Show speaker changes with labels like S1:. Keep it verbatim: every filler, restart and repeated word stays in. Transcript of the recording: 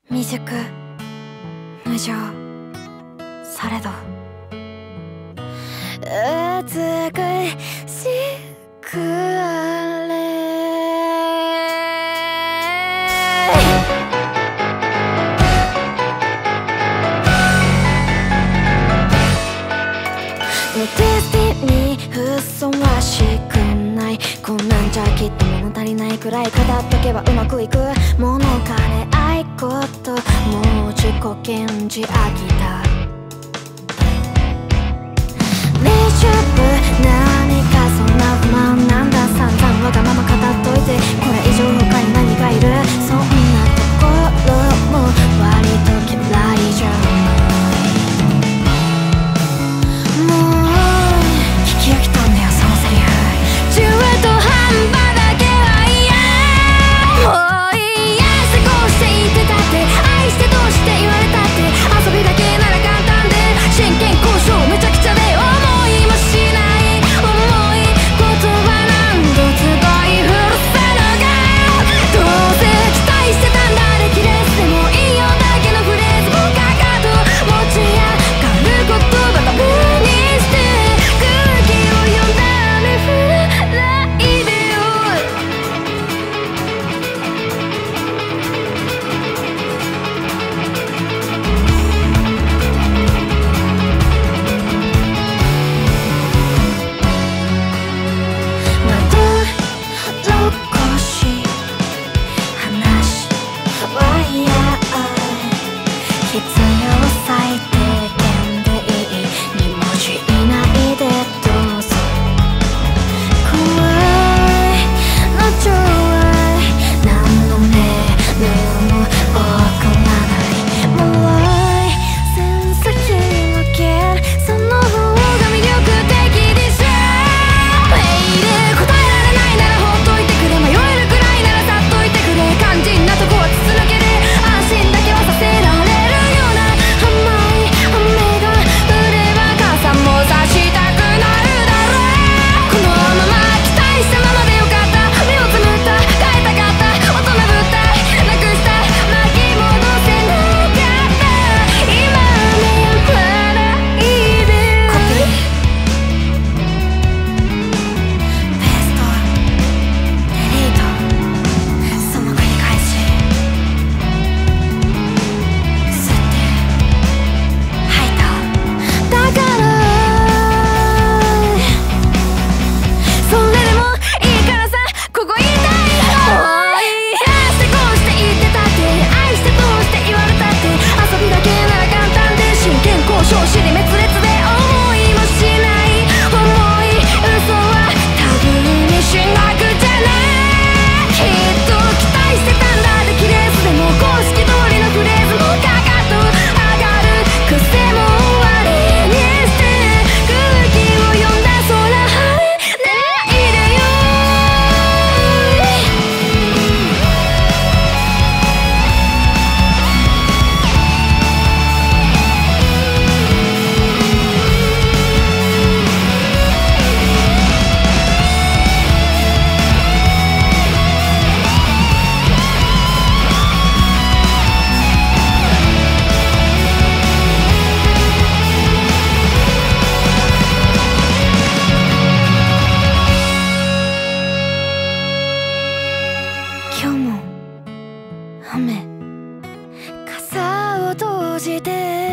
S1: 未熟無情されど美しくあれディスティにふさわしくない、こんなんじゃきっと物足りないくらい語っとけばうまくいくもの金愛こともう自己顕示飽きたレジュブ何かそんな不満なんだ散々わがまま語っといてこれ以上他に何がいるそんなところも割と嫌いじゃもう聞き飽きたんだよそのセリフ中途半端だけは嫌もういいやしてこうして言ってたって愛してどうして言われたって遊びだけなら簡単で真剣交渉めちゃくちゃで思いもしない重い言葉何度つばい古さのがどうせ期待してたんだできれいでもいいよだけのフレーズもかかと持ち上がる言葉タブーにして空気を読んだ雨降らないでよまどろこし話は嫌必要最低限でいいに文字以内でどうぞ怖いのちょい何のメールも送らないもろい線先抜けその方が魅力的でしょメール答えられないならほっといてくれ迷えるくらいならさっといてくれ肝心なとこは筒抜けで安心だけはさせられるような甘い雨が降れば傘も差したくなるだろうこのまま期待したままでよかった目をつむった変えたかった大人ぶったなくした巻き戻せなかった今目を張らないでコピーペーストデリートその繰り返し吸って吐いただからそれでもいいからさここ言いたいもういいやしてこうして言ってたって愛してどうして言われたって遊びだけなら簡単で真剣交渉尻滅裂で思いもしない重い嘘はタブーにしなくちゃなきっと期待してたんだできれいすでも公式通りのフレーズもかかと上がる癖も終わりにして空気を読んだ空晴れないでよ今日も雨傘を閉じて